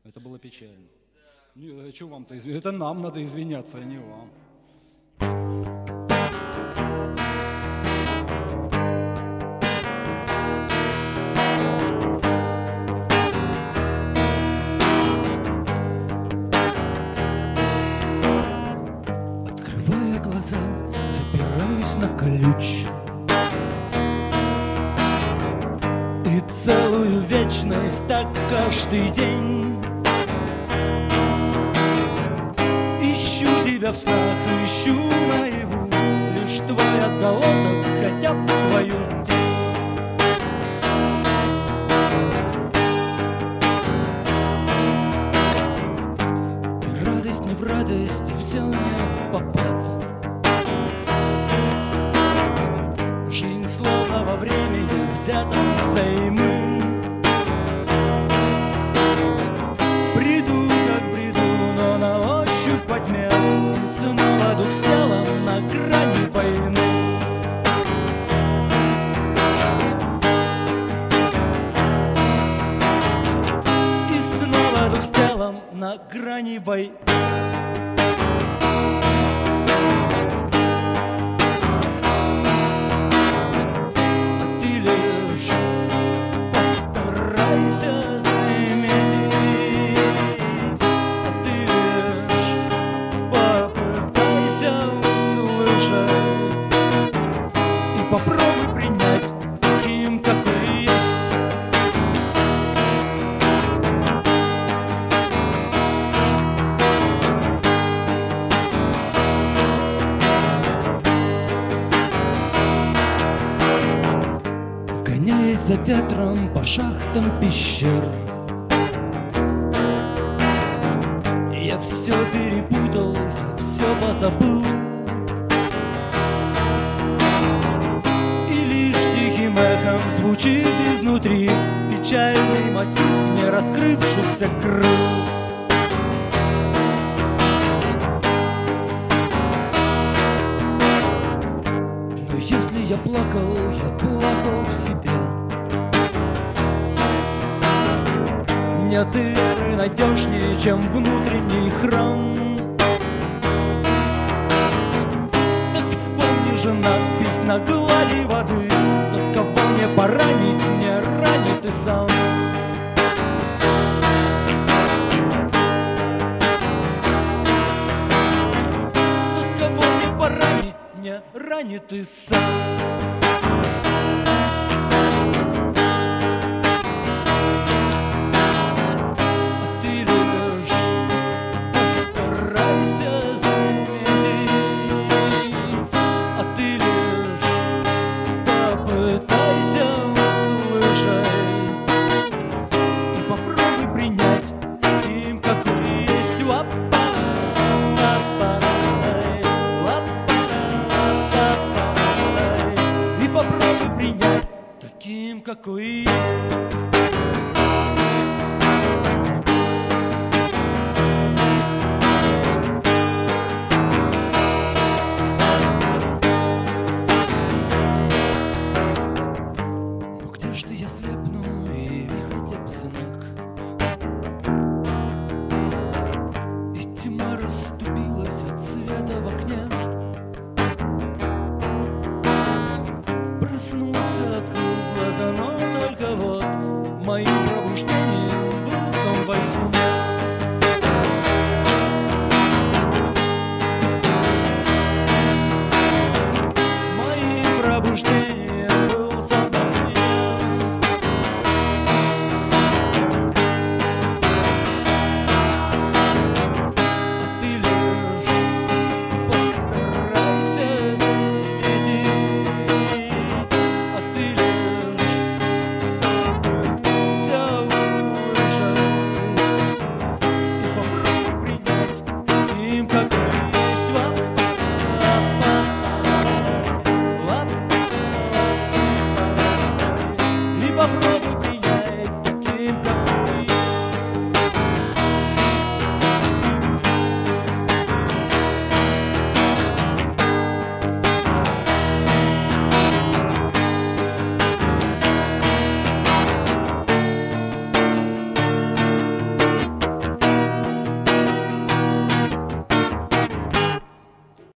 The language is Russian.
Это было печально. Что вам-то извиняться? Это нам надо извиняться, а не вам. Открывая глаза, запираюсь на ключ. И целую вечность так каждый день ищу тебя в снах, ищу наяву. Лишь твой отголосок, хотя бы твою тень. И радость не в радости, все не в попад. Жизнь словно во времени взята взаймы. Приду, как бреду, но на ощупь во тьме. И снова дух с телом на грани войны. И снова дух с телом на грани войны. Попробуй принять таким, какой есть. Гоняясь за ветром по шахтам пещер, я все перепутал, я все позабыл. Звучит изнутри печальный мотив не раскрывшихся крыл. Но если я плакал в себе. Нет веры надежнее, чем внутренний храм. Так вспомни же надпись на глади воды: кого не поранить, не ранит и сам. Тот, кого не поранить, не ранит и сам. Какой есть. Но где ж ты, я слепну, и хотя бы знак. И тьма расступилась от света в окне. Проснулся, открыл глаза, но только вот моим пробуждением был сон во сне.